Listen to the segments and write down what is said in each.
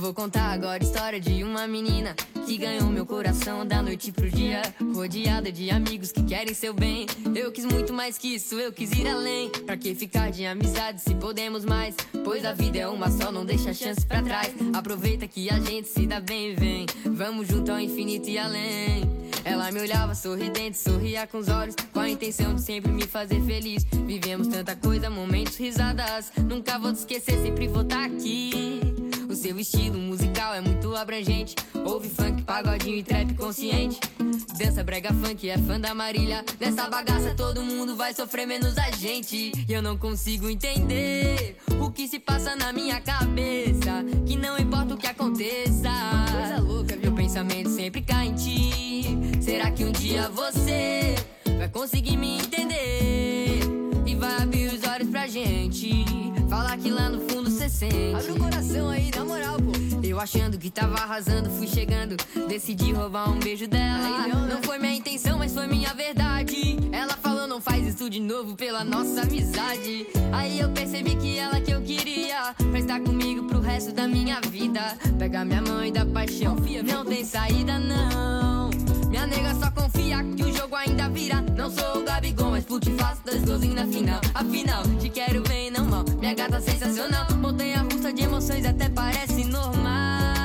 vou contar agora a história de uma menina que ganhou meu coração da noite pro dia, rodeada de amigos que querem seu bem. Eu quis muito mais que isso, eu quis ir além. Pra que ficar de amizade se podemos mais? Pois a vida é uma só, não deixa chance pra trás. Aproveita que a gente se dá bem, vem. Vamos junto ao infinito e além. Ela me olhava sorridente, sorria com os olhos, com a intenção de sempre me fazer feliz. Vivemos tanta coisa, momentos, risadas. Nunca vou te esquecer, sempre vou estar aqui. O seu estilo musical é muito abrangente. Ouve funk, pagodinho e trap consciente. Dança brega funk, é fã da Marília. Nessa bagaça todo mundo vai sofrer menos a gente. E eu não consigo entender o que se passa na minha cabeça, que não importa o que aconteça, coisa louca, meu pensamento sempre cai em ti. Será que um dia você vai conseguir me entender e vai abrir os olhos pra gente falar que lá no fundo cê sente? Abre o coração aí, na moral, pô. Eu achando que tava arrasando, fui chegando, decidi roubar um beijo dela. Aí não, né? Não foi minha intenção, mas foi minha verdade. Ela falou, não faz isso de novo pela nossa amizade. Aí eu percebi que ela que eu queria pra estar comigo pro resto da minha vida. Pega minha mão e dá paixão, não tem saída não. Minha nega só confia que o jogo ainda vira. Não sou o Gabigol, mas puto faço 2 golzinhos na final. Afinal, te quero bem, não mal. Minha gata sensacional, montanha russa de emoções, até parece normal.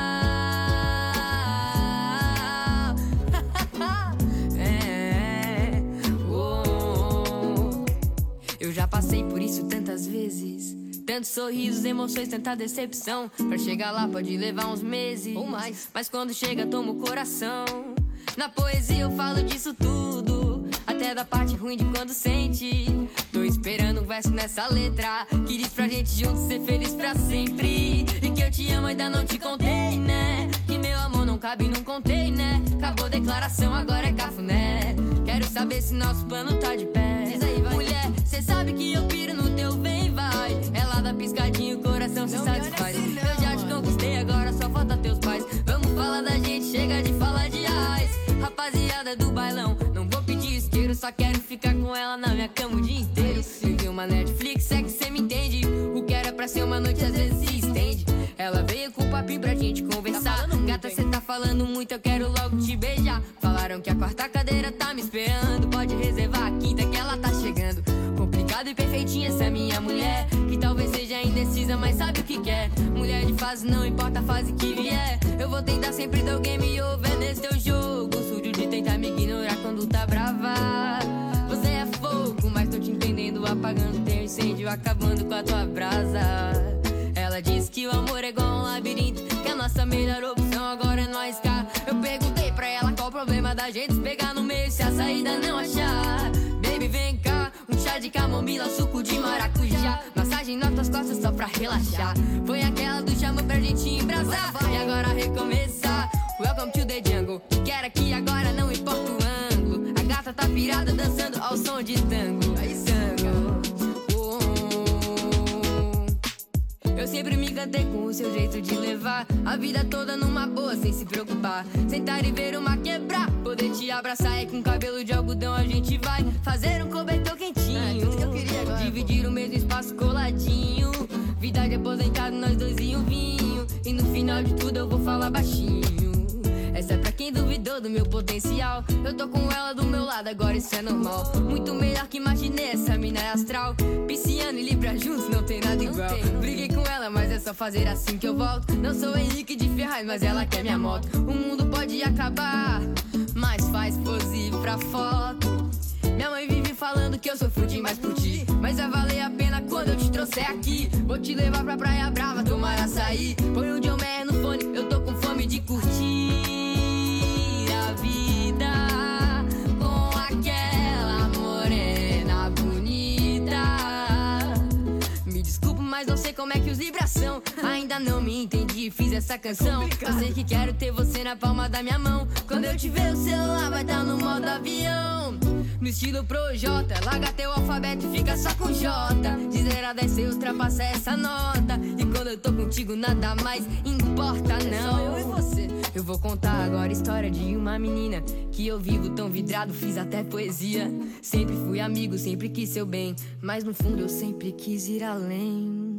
Eu já passei por isso tantas vezes. Tantos sorrisos, emoções, tanta decepção. Pra chegar lá pode levar uns meses ou mais, mas quando chega toma o coração. Na poesia eu falo disso tudo, até da parte ruim de quando sente. Tô esperando um verso nessa letra que diz pra gente juntos ser feliz pra sempre. E que eu te amo ainda não te contei, né? Que meu amor não cabe num container, né? Acabou a declaração, agora é cafuné. Quero saber se nosso plano tá de pé. Diz aí, vai. Mulher, cê sabe que eu piro no teu vem vai. Ela dá piscadinho, o coração se satisfaz. Assim, não, eu já te conquistei, agora só falta teus pais. Vamos falar da gente, chega de falar de reais. Rapaziada do bailão, não vou pedir isqueiro, só quero ficar com ela na minha cama o dia inteiro. Viver uma Netflix, é que cê me entende. O que era pra ser uma noite às vezes se estende. Ela veio com o papinho pra gente conversar. Gata, cê tá falando muito, eu quero logo te beijar. Falaram que a quarta cadeira tá me esperando. Pode reservar a quinta que ela tá chegando. Complicado e perfeitinha essa minha mulher, que talvez seja indecisa, mas sabe o que quer. Mulher de fase, não importa a fase que vier. Eu vou tentar sempre dar o game over nesse teu jogo sujo de tentar me ignorar quando tá brava. Você é fogo, mas tô te entendendo, apagando teu incêndio, acabando com a tua brasa. Ela disse que o amor é igual um labirinto, que a nossa melhor opção agora é nós cá. Eu perguntei pra ela qual o problema da gente se pegar no meio se a saída não achar. Baby, vem cá, um chá de camomila, suco de maracujá, massagem nas tuas costas só pra relaxar. Foi aquela do chama pra gente embrasar e agora recomeçar. Welcome to the jungle, quero aqui agora, não importa o ângulo. A gata tá pirada dançando ao som de tango. Aí sangue. Eu sempre me encantei com o seu jeito de levar a vida toda numa boa, sem se preocupar. Sentar e ver uma quebrar, poder te abraçar e com cabelo de algodão a gente vai fazer um cobertor quentinho. Tudo que eu queria agora, dividir o mesmo espaço coladinho. Vida de aposentado, nós dois e um vinho. E no final de tudo eu vou falar baixinho. Essa é pra quem duvidou do meu potencial. Eu tô com ela do meu lado, agora isso é normal. Muito melhor que imaginei, essa mina é astral. Pisciano e Libra juntos, não tem nada igual. Briguei com ela, mas é só fazer assim que eu volto. Não sou Henrique de Ferraz, mas ela quer minha moto. O mundo pode acabar, mas faz pose pra foto. Minha mãe vive falando que eu sofro demais por ti, mas vai valer a pena quando eu te trouxer aqui. Vou te levar pra Praia Brava, tomar açaí. Põe o John Mayer no fone, eu tô com fome de curtir a vida com aquela morena bonita. Me desculpa, mas não sei como é que os Libras são. Ainda não me entendi, fiz essa canção. Eu sei que quero ter você na palma da minha mão. Quando eu te ver o celular vai estar no modo avião. No estilo Projota, larga teu alfabeto e fica só com J. De 0 a 10 você ultrapassa essa nota. E quando eu tô contigo nada mais importa não. Só eu e você. Eu vou contar agora a história de uma menina que eu vivo tão vidrado, fiz até poesia. Sempre fui amigo, sempre quis seu bem, mas no fundo eu sempre quis ir além.